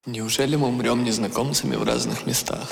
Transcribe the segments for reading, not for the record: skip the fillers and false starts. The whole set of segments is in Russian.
Неужели мы умрем незнакомцами в разных местах?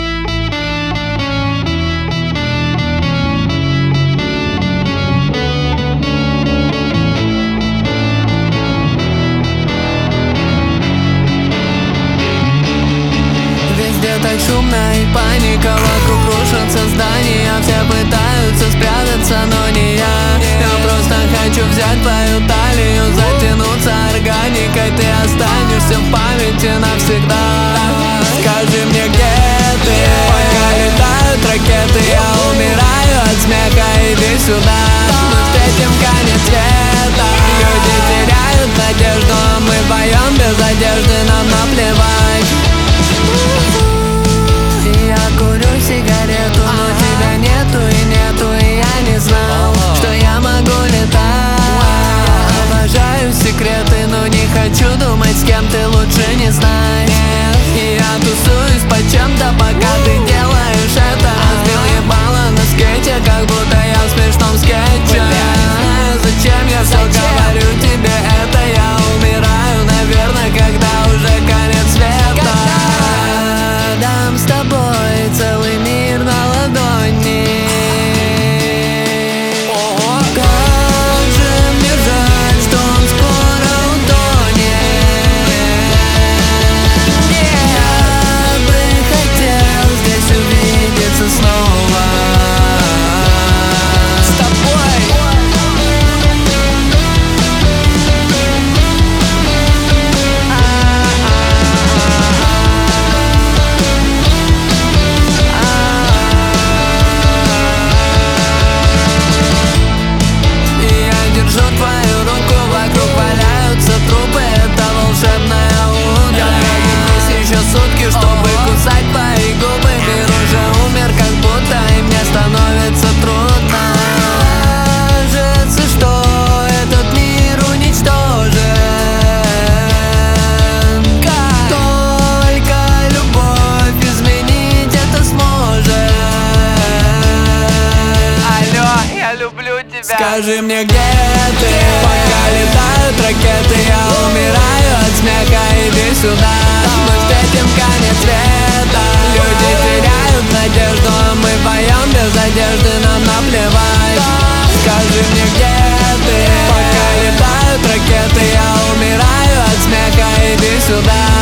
Везде так шумно и паника, вокруг рушатся здания. Все пытаются спрятаться, но не я. Я просто хочу взять твою талию, затянуться органикой. Ты останешься в памяти навсегда. Скажи мне, где ты? Пока летают ракеты, я умираю от смеха. Иди сюда, мы встретим конец света. Люди теряют надежду, а мы поем без одежды, нам наплевать. Я курю сигарету, но тебя нету и я не знал, что я могу летать. Обожаю секреты, но не хочу думать, с кем ты лучше не знать. И я тусуюсь по чем-то, пока ты делаешь это. Разбил ебало на скейте, как будто я в смешном скетче. Зачем я все говорю тебе это? Я умираю, наверное, когда уже конец света. Дам с тобой целый мир на ладони. Как же мне жаль, что он скоро утонет. Я бы хотел здесь увидеться снова с тобой. Держу твою руку, вокруг валяются трупы. Это волшебное утро. Я трудились еще сутки, чтобы кусать твои губы. Мир уже умер, как будто и мне становится трудно. Кажется, что этот мир уничтожен. Как только любовь изменить это сможет. Алло, я люблю тебя. Скажи мне, где ты? Пока летают ракеты, я умираю от смеха. Иди сюда, мы встретим конец света. Люди теряют надежду, а мы поем без одежды, нам наплевать. Скажи мне, где ты? Пока летают ракеты, я умираю от смеха. Иди сюда.